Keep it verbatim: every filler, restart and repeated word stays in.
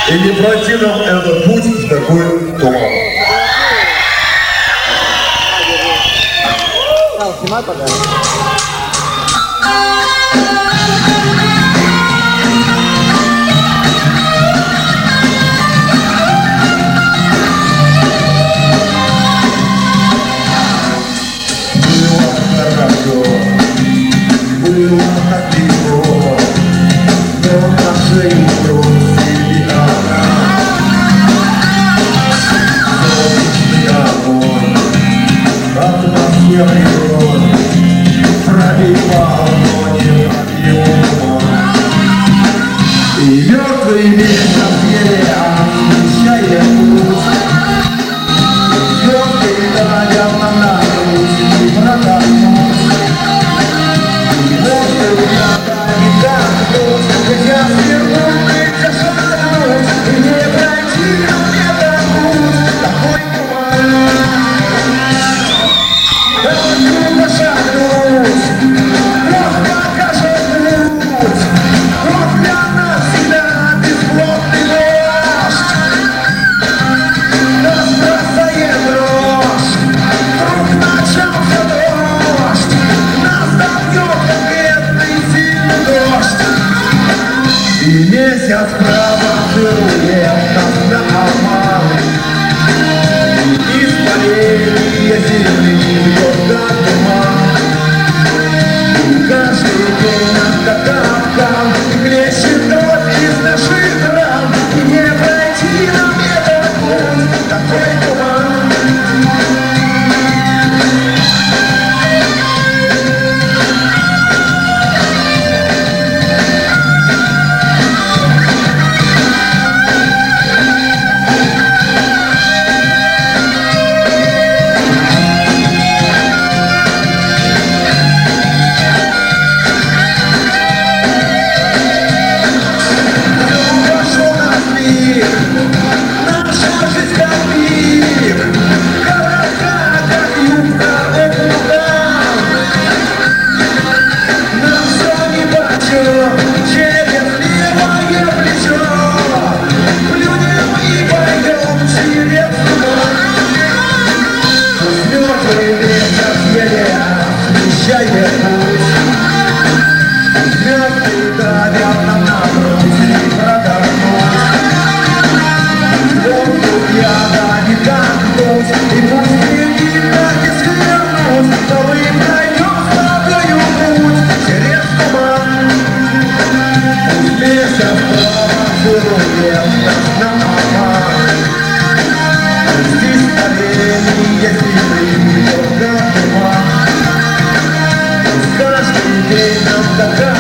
И не пройти нам этот путь в такой туман. Снимай, пожалуйста. И мертвый мир съели, обещая путь. Звезды глядят нам на грудь и продохнуть. И может я не дохнуть, хотя свернуть, хотя шагнуть, и не пройти нам этот путь. Такой туман, такой трудно шагнуть. И месяц провоцирует нас на обман. Из полей земли бьет до туман. И каждый день над катамкам хлещет кровь из наших ран. И не пройти нам этот путь, такой туман. Каждый день нам такая